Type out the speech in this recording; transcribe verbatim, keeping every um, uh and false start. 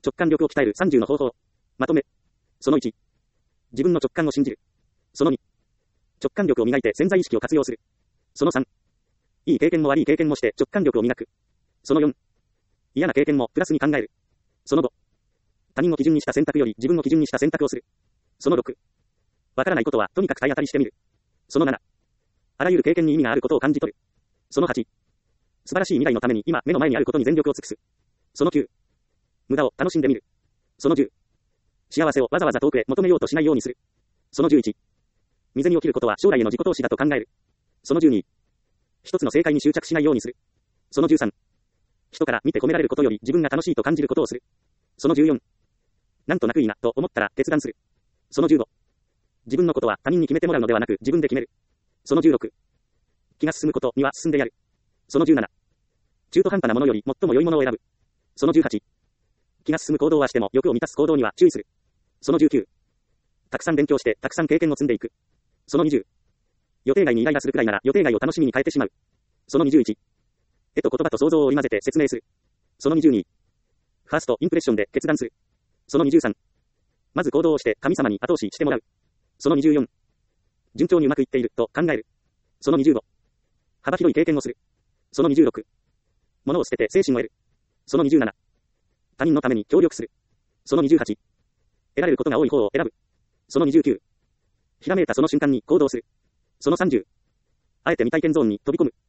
直感力を鍛えるさんじゅうの方法。まとめ。そのいち。自分の直感を信じる。そのに。直感力を磨いて潜在意識を活用する。そのさん。いい経験も悪い経験もして直感力を磨く。そのよん。嫌な経験もプラスに考える。そのご。他人を基準にした選択より自分を基準にした選択をする。そのろく。わからないことはとにかく体当たりしてみる。そのなな。あらゆる経験に意味があることを感じ取る。そのはち。素晴らしい未来のために今目の前にあることに全力を尽くす。そのきゅう。無駄を楽しんでみる。そのじゅう。幸せをわざわざ遠くへ求めようとしないようにする。そのじゅういち。未然に起きることは将来への自己投資だと考える。そのじゅうに。一つの正解に執着しないようにする。そのじゅうさん。人から見て褒められることより自分が楽しいと感じることをする。そのじゅうよん。なんとなくいいなと思ったら決断する。そのじゅうご。自分のことは他人に決めてもらうのではなく自分で決める。そのじゅうろく。気が進むことには進んでやる。そのじゅうなな。中途半端なものより最も良いものを選ぶ。そのじゅうはち。気が進む行動はしても欲を満たす行動には注意する。そのじゅうきゅう。たくさん勉強してたくさん経験を積んでいく。そのにじゅう。予定外にイライラするくらいなら予定外を楽しみに変えてしまう。そのにじゅういち。絵と言葉と想像を織り交ぜて説明する。そのにじゅうに。ファーストインプレッションで決断する。そのにじゅうさん。まず行動をして神様に後押ししてもらう。そのにじゅうよん。順調にうまくいっていると考える。そのにじゅうご。幅広い経験をする。そのにじゅうろく。物を捨てて精神を得る。そのにじゅうなな。他人のために協力する。そのにじゅうはち。得られることが多い方を選ぶ。そのにじゅうきゅう。ひらめいたその瞬間に行動する。そのさんじゅう。あえて未体験ゾーンに飛び込む。